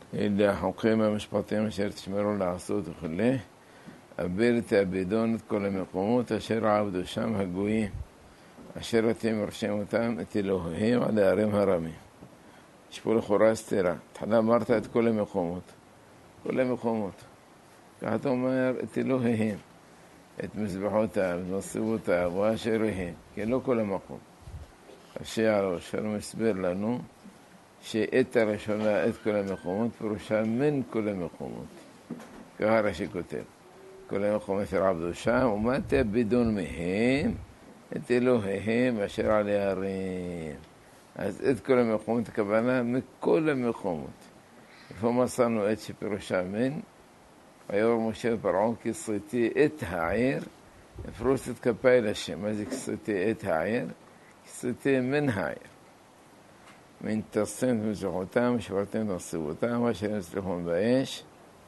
אלה החוקים המשפטיים אשר תשמרו לעשות וכולי. אבל תאבדון את כל המקומות אשר עבדו שם הגויים, אשר אתם מרשים אותם את אלוהיהם על הערים הרמים. יש פה לכאורה סתירה. תחילה אמרת את כל המקומות. כל המקומות. ככה אתה אומר את אלוהיהם, את מזבחותיו, נוסבותיו, ואשריהם, כי לא כל המקום. השער שלום הסבר לנו שאת הראשונה, את כל המקומות, פירושה מן כל המקומות. ככה רש"י כותב. כל המקומות אשר עבדו שם, ומה תאבדון מהם את אלוהיהם אשר על הערים. אז את כל המקומות, הכוונה מכל המקומות. איפה מסרנו את שפירושה מן? ויאמר משה לפרעה כי כיסיתי את העיר, אפרוס את כפיי להשם. מה זה כיסיתי את העיר? כיסיתי מן העיר. מן תרסם את מזבחותם, ושברתם את נוסבותם, אשר יצליחון באש,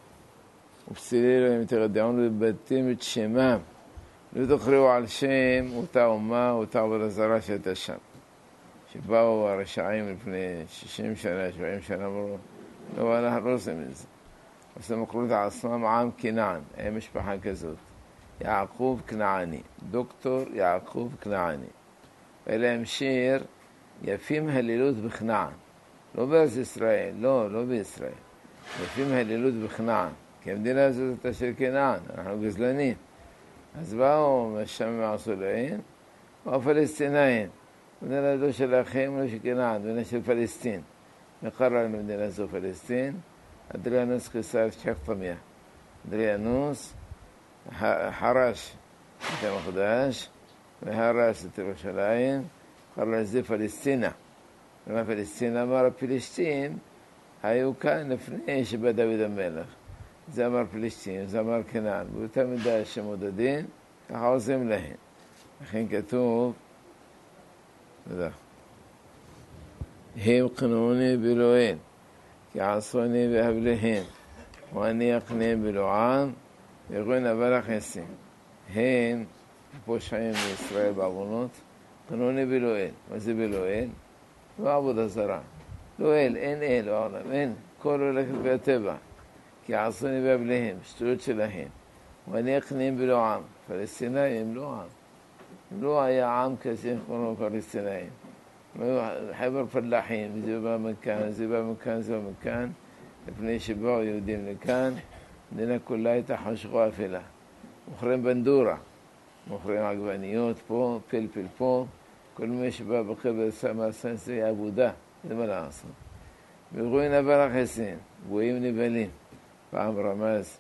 ופסילי להם תרדעון ובאתם את שמם. לא תכריעו על שם אותה אומה, אותה עבודה זרה שהייתה שם. שבאו הרשעים לפני 60 שנה, 70 שנה, אמרו, לא, אנחנו לא עושים את זה. עושים מקרות עצמם עם כנען, היה משפחה כזאת. יעקב כנעני, דוקטור יעקב כנעני. ואלה הם שיר יפים הלילות בכנען. לא בארץ ישראל, לא בישראל. יפים הלילות בכנען. כי המדינה הזאת הייתה של כנען, אנחנו גזלנים. אז באו משם עשו להם, והפלסטינאים. מדינה זו של אחים, לא של כנען, מדינה של פלסטין. נקרא לנו מדינה זו פלסטין. אדריאנוס קיסר שכתמיה. אדריאנוס חרש את המקדש, והרס את ירושלים, קרא לזה פלסטינה. ומה פלסטינה אמר הפלסטין, היו כאן לפני שבא דוד המלך. זה אמר פלסטין, זה אמר כנען. באותה מידה שמודדים, ככה עושים להם. לכן כתוב, תודה. הם קנוני בלואל, כי עשוני בהבליהם, ואני אקנה בלועם, ויכולים לברך עשים. הם פושעים בישראל בעוונות, קנוני בלואל. מה זה בלואל? לא עבודה זרה. לואל, אין אל בעולם, אין. כל הולכת בטבע. כי עשוני בהבליהם, שטויות שלהם. ואני אקנה בלועם. פלסטינאים לא עם. לא היה עם כזה כמו פלסטינאים. חבר פלחים, זה בא מכאן, זה בא מכאן, זה בא מכאן. לפני שבאו יהודים לכאן, המדינה כולה הייתה חשכה אפלה. מוכרים בנדורה, מוכרים עגבניות פה, פלפל פה. כל מי שבא בחבר שמה סנסי עבודה, זה מה לעשות. בגויים נבל החסין, גויים נבלים. פעם רמז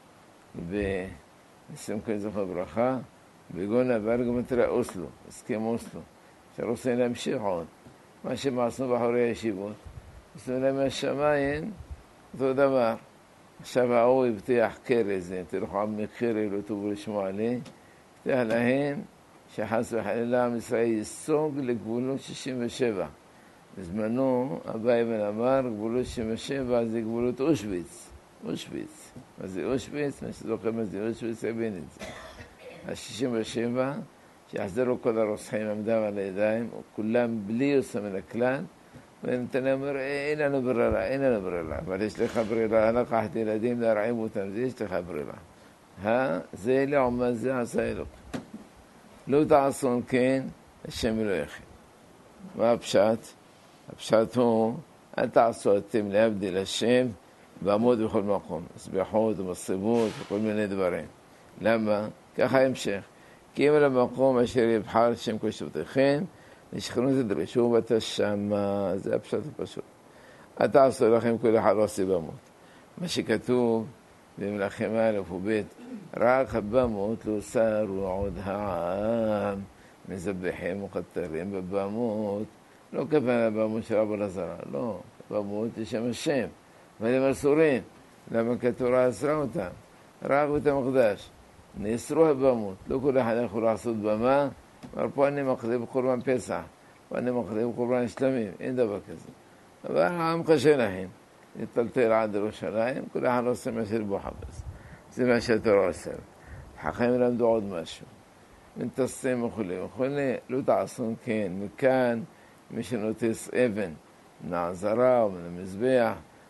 בשמחה זכר ברכה, בגויים נבל גם את אוסלו, הסכם אוסלו, שרוצים להמשיך עוד. מה שהם עשו בחורי הישיבות. עשו להם מהשמיים, אותו דבר. עכשיו ההוא הבטיח קרז, תלכו עם מקרי, לא תובו לשמוע לי, הבטיח להם שחס וחלילה עם ישראל יסוג לגבולות 67. בזמנו, אבא אבן אמר, גבולות 67 זה גבולות אושוויץ. אושוויץ. מה זה אושוויץ? מי שזוכר מה זה אושוויץ, הבין את זה. ה-67, שיחזרו כל הרוצחים עמדם על הידיים, כולם בלי יוצא מן הכלל, ונתניה אומר, אין לנו ברירה, אין לנו ברירה. אבל יש לך ברירה, לקחת ילדים להרעיב אותם, זה יש לך ברירה. זה לעומת זה עשה אלוק. לא תעשון כן, השם אלוהיכם. מה הפשט? הפשט הוא, אל תעשו אתם להבדיל השם, ועמוד בכל מקום. סביחות ומסריבות וכל מיני דברים. למה? ככה המשך. כי אם למקום אשר יבחר שם קושותיכם, נשכנו תדרשו ותשמה, זה הפשט הפשוט. אל תעשו לכם כל אחד עושה במות. מה שכתוב במלכים א' וב', רק הבמות לא סרו עוד העם, מזבחים וקטרים בבמות, לא כוונה במות של עבודה זרה, לא, במות לשם השם, אבל הם אסורים, למה כתורה אסרה אותם, רק בית המקדש. נאסרו הבמות, לא כל אחד יכול לעשות במה, אבל פה אני מקריב קורבן פסח, ואני מקריב קורבן שלמים, אין דבר כזה. אבל העם קשה להם, נטלטל עד ירושלים, כל אחד עושה מה שלבו חפש. זה מה שהתורה עושה. חכמים למדו עוד משהו. מנתסים וכולי, לא תעשון כן, מכאן מי שנוטס אבן, מהעזרה או מן המזבח,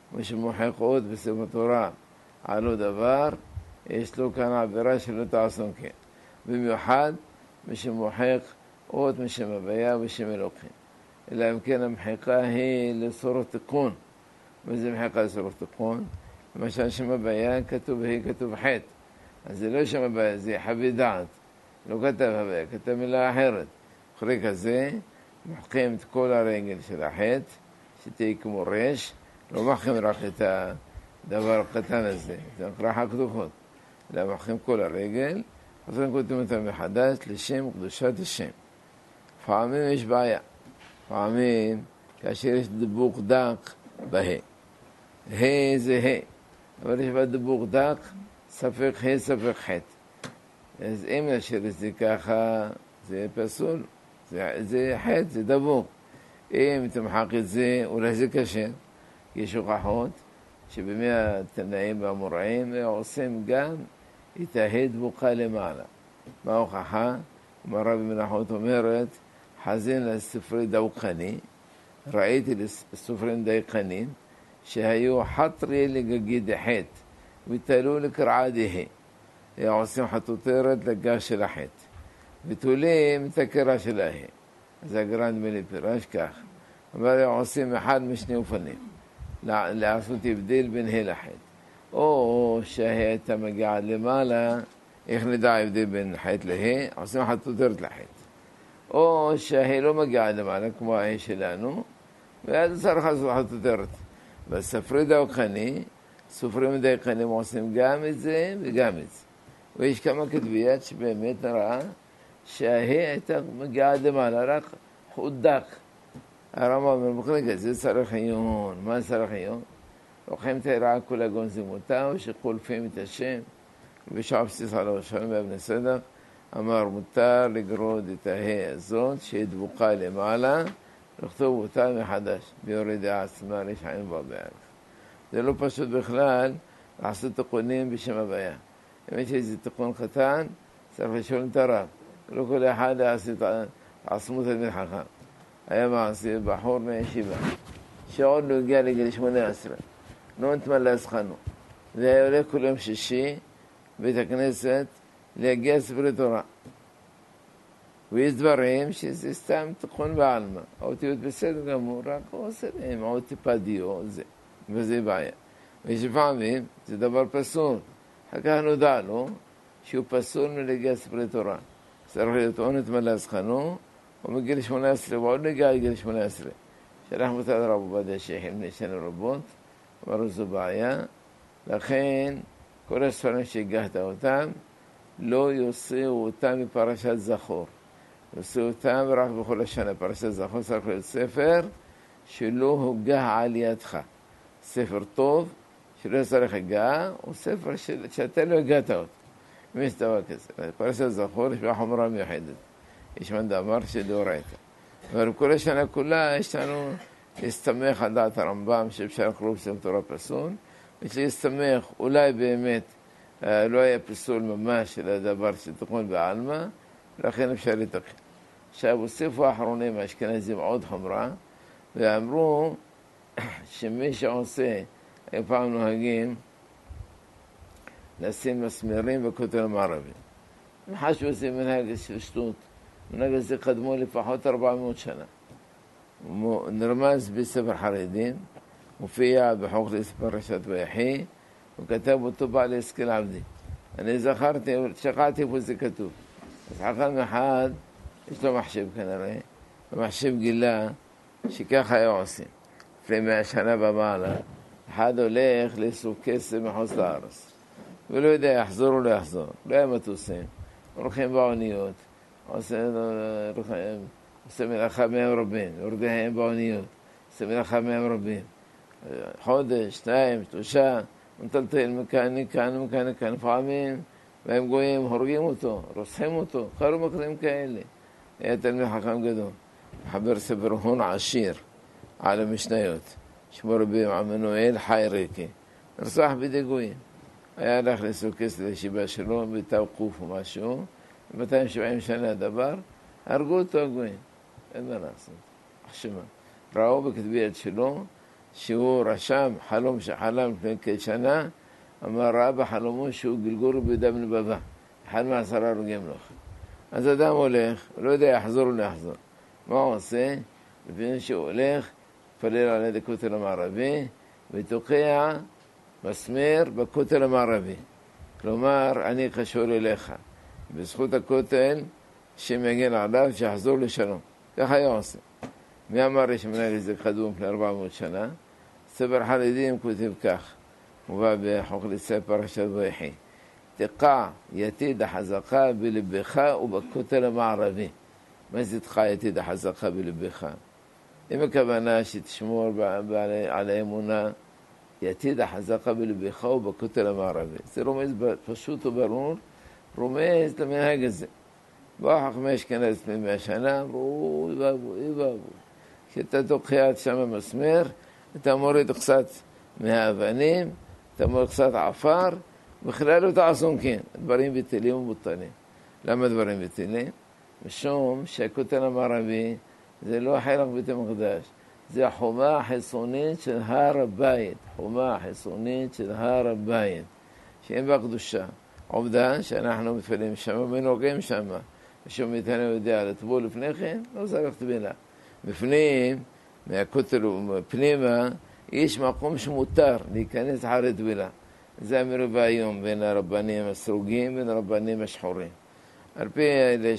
מי שמוחק אות בספר תורה על עוד דבר, יש לו כאן עבירה שלא תעשון כן. במיוחד מי שמוחק אות משם הוויה ושם אלוקים. אלא אם כן המחיקה היא לצורך תיקון. וזה מחיקה לצורך תיקון? למשל שם הוויה כתוב היא כתוב חטא. אז זה לא שם הוויה, זה חוות דעת. לא כתב הוויה, כתב מילה אחרת. אחרי כזה, מוחקים את כל הרגל של החטא, שתהיה כמו רש, לא מוחקים רק את הדבר הקטן הזה, זה נקרא הכתובות. אלא מוחקים כל הרגל, אז אנחנו כותבים אותם מחדש לשם קדושת השם. פעמים יש בעיה. פעמים, כאשר יש דבוק דק בה. ה' זה ה', אבל יש בה דבוק דק, ספק ה' ספק חטא. אז אם נשאיר את זה ככה, זה פסול. זה חטא, זה דבוק. אם תמחק את זה, אולי זה קשה. יש הוכחות שבמי התנאים והמוראים עושים גם את הה' דבוקה למעלה. מה ההוכחה? כמו רבי מנחות אומרת, חזין לספרי דוקני, ראיתי לסופרים דייקנים, שהיו חטרי לגגי דחט, ותלו לקרעה דהה. עושים חטוטרת לגג של החטא. ותולים את הקרע של ההה. אז הגרנד מילי פירש כך. אבל עושים אחד משני אופנים. לעשות הבדל בין ה' לחטא. או שההא הייתה מגיעה למעלה, איך נדע הבדל בין חטא להא? עושים חטוטרת לחטא. או שההא לא מגיעה למעלה, כמו ההא שלנו, ואז צריך לעשות חטוטרת. בספרי דיוקני, סופרים דיוקנים עושים גם את זה וגם את זה. ויש כמה כתביות שבאמת נראה שההא הייתה מגיעה למעלה, רק חודק. הרמב"ם אומר, בכל זה צריך עיון. מה צריך עיון? לוקחים את היראה כל הגון זימותה, או שחולפים את השם. ובשעה בסיס על השלום באבני סדק, אמר, מותר לגרוד את ההא הזאת, שהיא דבוקה למעלה, לכתוב אותה מחדש, ביורד העצמה, יש עין בה בערך. זה לא פשוט בכלל לעשות תיקונים בשם הוויה. אם יש איזה תיקון קטן, צריך לשאול את הרב. לא כל אחד יעשה עצמו תלמיד חכם. היה מעשי בחור מהישיבה, שעוד לא הגיע לגיל 18, לא נתמלא זכנו. זה היה הולך כל יום שישי, בית הכנסת, להגיע ספרי תורה. ויש דברים שזה סתם תיקון בעלמא. האותיות בסדר גמור, רק עושה להם עוד טיפה דיו, וזה בעיה. ויש פעמים, זה דבר פסול. אחר כך נודע לו שהוא פסול מלהגיע ספרי תורה. צריך להיות או נתמלא זכנו, או מגיל 18, ועוד נגיע לגיל 18. שלח מותד רב עובדיה שייחים נשנו רבות, אמרו זו בעיה. לכן, כל הספרים שהגעת אותם, לא יוציאו אותם מפרשת זכור. יוציאו אותם רק בכל השנה. פרשת זכור צריך להיות ספר שלא הוגה על ידך. ספר טוב, שלא צריך הגה, הוא ספר שאתה לא הגעת אותו. אם יש דבר כזה. פרשת זכור יש בה חומרה מיוחדת. יש מנדאמר שדאורייתא. אבל כל השנה כולה יש לנו להסתמך על דעת הרמב"ם שאפשר לקרוא בספר תורה פסול, ושלהסתמך אולי באמת לא היה פסול ממש של הדבר של תיקון בעלמא, ולכן אפשר לתקן. עכשיו הוסיפו האחרונים האשכנזים עוד חומרה, ואמרו שמי שעושה, היו פעם נוהגים לשים מסמרים בכותל המערבי. חשבו שזה מנהג של שטות. מנהג הזה קדמו לפחות 400 שנה. נרמז בספר חרדים, מופיע בחוק פרשת ויחי, וכתב אותו בעל השכל עבדי. אני זכרתי, שקעתי איפה זה כתוב. אז חכם אחד, יש לו מחשב כנראה, המחשב גילה שככה היה עושים. לפני 100 שנה במעלה, אחד הולך לאסוף כסף מחוץ לארץ. ולא יודע, יחזור או לא יחזור. לא היה מטוסים, הולכים באוניות, עושה מלאכה מהם רבים, יורדיהם באוניות, עושה מלאכה מהם רבים. חודש, 2, 3, מטלטל מכאן, מכאן, פעמים, והם גויים, הורגים אותו, רוצחים אותו, קרו מקרים כאלה. היה תלמיד חכם גדול, מחבר ספר הון עשיר על המשניות, שמו רבי עמנואל חי ריקי, נרצח בידי גויים. היה הלך לסוכס לישיבה שלו, בתאוקוף או משהו, 270 שנה הדבר, הרגו אותו הגויים. אין מה לעשות. עכשיו, ראו בכתבי יד שלו, שהוא רשם חלום שחלם לפני כשנה, אמר ראה בחלומו שהוא גלגול ביהודה בן בבא, אחד מ10 הרוגי מלוכה. אז אדם הולך, הוא לא יודע יחזור או לא יחזור. מה הוא עושה? לפני שהוא הולך, פלל על יד הכותל המערבי, ותוקע מסמר בכותל המערבי. כלומר, אני קשור אליך. בזכות הכותל, שמגן עליו, שיחזור לשלום. ככה היה עושה. מי אמר יש מנהג את זה קדום לפני 400 שנה? ספר חרדים כותב כך, מובא בחוקת פרשת ויחי. תקע יתיד החזקה בלבך ובכותל המערבי. מה זה תקע יתיד החזקה בלבך? אם הכוונה שתשמור על האמונה, יתיד החזקה בלבך ובכותל המערבי. זה רומז פשוט וברור, רומז למנהג הזה. באו חכמי אשכנז לפני 100 שנה, אמרו, איבאבו. כשאתה תוקע שם מסמר, אתה מוריד קצת מהאבנים, אתה מוריד קצת עפר, בכלל לא תעשון כן, דברים בטלים ומבוטלים. למה דברים בטלים? משום שהכותל המערבי זה לא חלק בית המקדש, זה החומה החיצונית של הר הבית, חומה החיצונית של הר הבית, שאין בה קדושה. עובדה שאנחנו מתפללים שם ונוגעים שם, ושום מאיתנו יודע לטבול לפני כן, לא צריך טבילה. בפנים, מהכותל ופנימה, יש מקום שמותר להיכנס אחרי טבילה. זה המרובה היום בין הרבנים הסרוגים ובין הרבנים השחורים. על פי אלה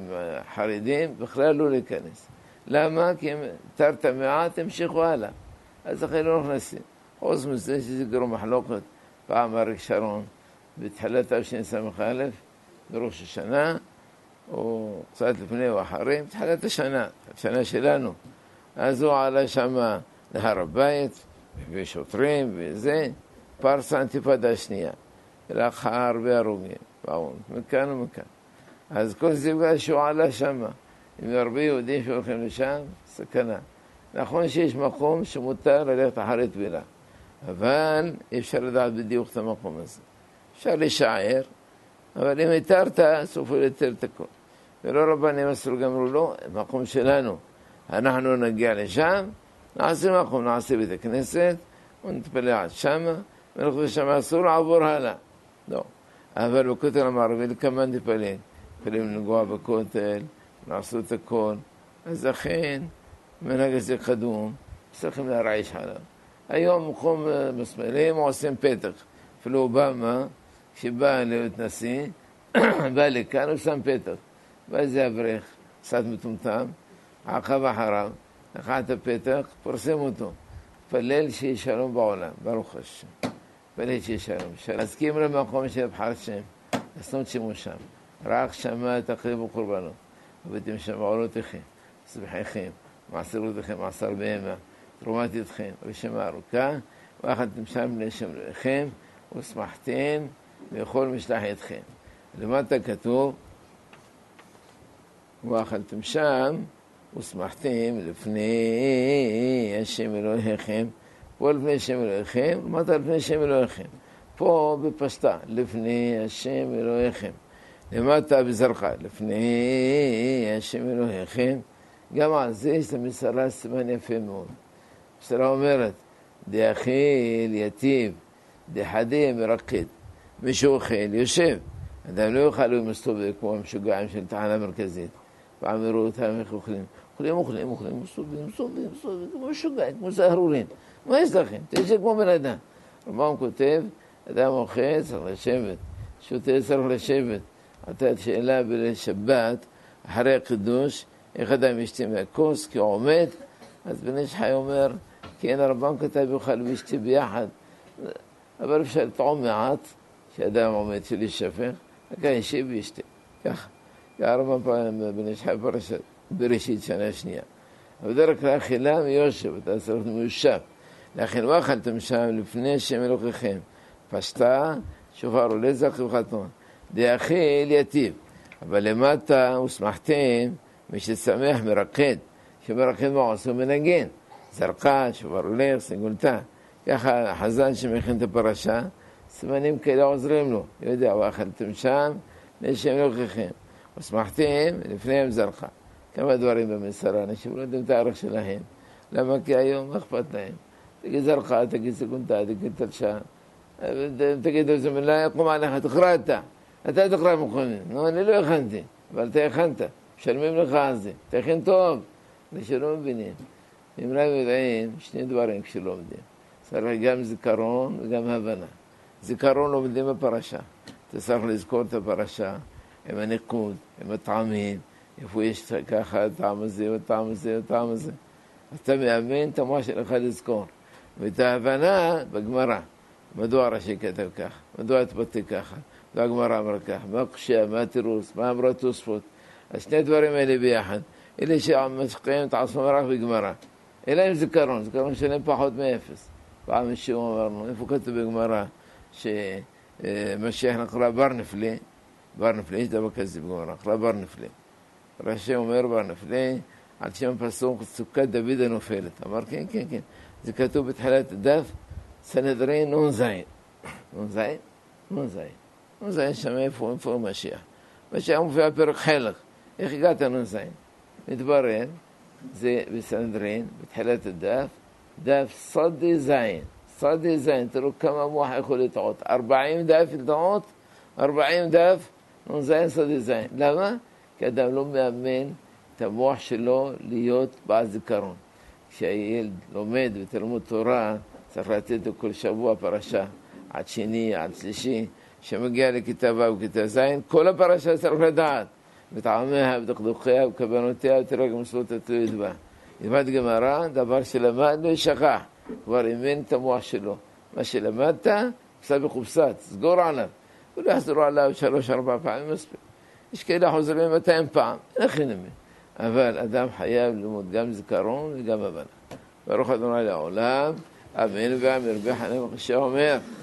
שחרדים, בכלל לא להיכנס. למה? כי הם תרת מעט, המשיכו הלאה. אז לכן לא נכנסים. חוץ מזה שזה גרום מחלוקת. פעם אריק שרון, בתחילת תשס"א, בראש השנה, או קצת לפני או אחרי, בתחילת השנה, השנה שלנו. אז הוא עלה שם להר הבית, ושוטרים וזה, פרסה אינתיפאדה השנייה. ולאחר הרבה הרוגים, באו, מכאן ומכאן. אז כל זה בגלל שהוא עלה שם. עם הרבה יהודים שהולכים לשם, סכנה. נכון שיש מקום שמותר ללכת אחרי טבילה, אבל אי אפשר לדעת בדיוק את המקום הזה. אפשר לשער, אבל אם התרת, סופו לתר את הכל. ולא רבנים הסרוגים אמרו לו, מקום שלנו. אנחנו נגיע לשם, נעשה מקום, נעשה בית הכנסת, ונתפלל עד שם, ואנחנו שם אסור לעבור הלאה. לא. אבל בכותל המערבי, לכמה נתפלל? יכולים לנגוע בכותל, לעשות את הכל. אז לכן, מנהג הזה קדום, צריכים להרעיש עליו. היום מקום מסמלים עושים פתח. אפילו אובמה, כשבא להיות נשיא, בא לכאן, הוא שם פתח. ואז זה אברך, קצת מטומטם, עקב אחריו, לקח את הפתח, פרסם אותו. פלל שיהיה שלום בעולם, ברוך השם. פלל שיהיה שלום. אז כי אם למקום של בחר שם, לעשות שימוש שם. רק שמה תקריבו קורבנות. הבאתם שם עולותיכם, סבחיכם, מעשרותיכם, מעשר בהמה, תרומת ידכם, רשימה ארוכה, ואכלתם שם לשם לכם, ושמחתם בכל משלח ידכם. למטה כתוב, ואכלתם שם, ושמחתם לפני השם אלוהיכם, פה לפני השם אלוהיכם, למטה לפני השם אלוהיכם. פה בפשטה, לפני השם אלוהיכם. למטה בזרחה, לפני השם אלוהיכם. גם על זה יש למסרה סימן יפה מאוד. המסרה אומרת, דאכיל יתיב, דחדה מרקד. מי שאוכל יושב. אדם לא יוכל להיות מסתובב כמו המשוגעים של תחנה מרכזית. פעם יראו אותם איך אוכלים. אוכלים, מסתובבים, כמו משוגעים, כמו סהרורין. מה יש לכם? תשב כמו בן אדם. רמב"ם כותב, אדם אוכל צריך לשבת, שותה צריך לשבת. הייתה שאלה בשבת, אחרי הקידוש, איך אדם ישתה מהכוס, כי הוא עומד, אז בן איש חי אומר, כי אין הרמב"ם כתב יוכל וישתה ביחד, אבל אפשר לטעום מעט, שאדם עומד שלי שפך, וכאן ישב וישתה, ככה. הרמב"ם בן איש חי פרשת, בראשית שנה שנייה. אבל דרך כלל אכילה מיושב, אתה צריך מיושב. לכן לא אכלתם שם לפני שם אלוהיכם, פשטה, שופר עולה זך וחתון. דאכיל יתיב, אבל למטה ושמחתם, מי ששמח מרקד, שמרקד מה עושה מנגן, זרקה, שופר הולך, סגולתה. ככה החזן שמכין את הפרשה, סימנים כאלה עוזרים לו, יודע, ואכלתם שם, לשם אלוהיכם, ושמחתם, לפניהם זרקה. כמה דברים במסרה, אנשים לא יודעים את הערך שלהם. למה? כי היום מה אכפת להם? تجي زرقاء، تجي سكنتا، تجي تلشان، تجي بسم الله يقوم عليها تقرأ أنت تقرأ مقنن، أنا لو يخنتي، بل تيخنت، شلمي من خازي، تيخن توب، لشلون بنين، إمرأة بدعين، شني دوارين كشلون بدين، صار جام زكرون وجام هبنا، زكرون لو بدين ببرشة، تصار لزكور تبرشة، إما نقود، إما طعمين، يفويش كأخذ طعم زي وطعم زي وطعم زي، تبي أمين تماشي لخد زكور، وتهبنا بجمرة، مدوار شيء كتب كخ، مدوار تبتي كخ. והגמרא אמרה כך, מה קשה, מה תירוץ, מה אמרה תוספות. השני דברים האלה ביחד. אלה שמשקיעים את עצמם רק בגמרא. אלא עם זיכרון, זיכרון שלהם פחות מאפס. פעם מישהו אמרנו, איפה כתוב בגמרא שמשיח נקרא בר נפלי? בר נפלי, יש דבר כזה בגמרא, נקרא בר נפלי. רש"י אומר בר נפלי, על שם פסוק סוכת דוד הנופלת. אמר כן, כן, כן. זה כתוב בתחילת הדף, סנהדרין נון זין. נון זין? נון זין. נון זין שם איפה משיח. משיח מופיע פרק חלק. איך הגעת נון זין? מתברר, זה בסנהדרין, בתחילת הדף, דף סודי זין. סודי זין, תראו כמה מוח יכול לטעות. 40 דף לטעות, 40 דף, נון זין סודי זין. למה? כי אדם לא מאמן את המוח שלו להיות בעל זיכרון. כשהילד לומד בתלמוד תורה, צריך לתת לו כל שבוע פרשה, עד שני, עד שלישי, שמגיע לכיתה ו' וכיתה ז', כל הפרשה צריך לדעת, בטעמיה, בדקדוקיה, בכוונותיה, ותראה גם מסורת התלוית בה. ילמד גמרא, דבר שלמד לא ישכח, כבר אימן את המוח שלו. מה שלמדת, קופסה בחופסה, תסגור עליו. ולא יחזרו עליו 3-4 פעמים מספיק. יש כאלה חוזרים 200 פעם, אין הכי נמי. אבל אדם חייב ללמוד גם זיכרון וגם הבנה. ברוך ה' לעולם, אמן ואמן, רבי חנין בן עקשיא אומר,